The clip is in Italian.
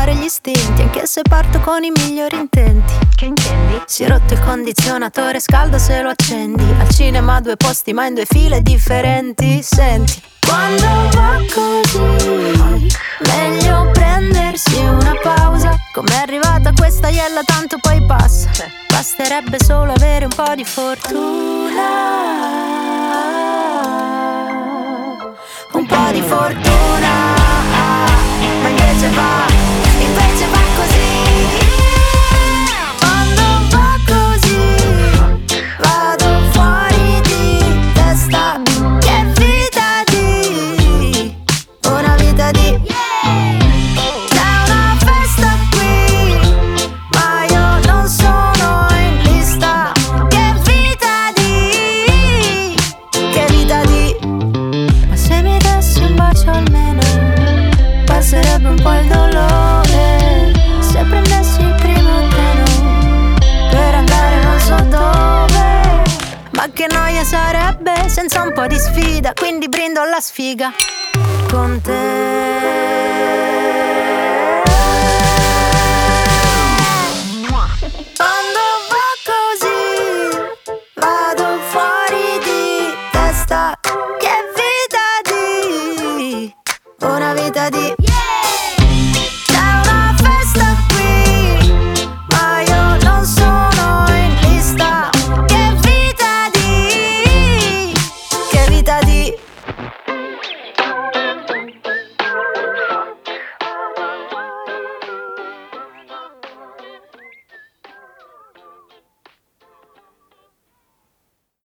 soddisfare gli istinti, anche se parto con i migliori intenti. Che intendi? Si è rotto il condizionatore, scalda se lo accendi. Al cinema 2 posti ma in 2 file differenti. Senti, quando va così, meglio prendersi una pausa. Com'è arrivata questa iella tanto poi passa. Basterebbe solo avere un po' di fortuna. Un po' di fortuna. Ma invece va così. Quando va così, vado fuori di testa. Che vita di, una vita di. C'è una festa qui, ma io non sono in lista. Che vita di, che vita di. Ma se mi dessi un bacio almeno, passerebbe un po' il dolore. Se prendessi il primo treno per andare non so dove. Ma che noia sarebbe senza un po' di sfida, quindi brindo alla sfiga con te.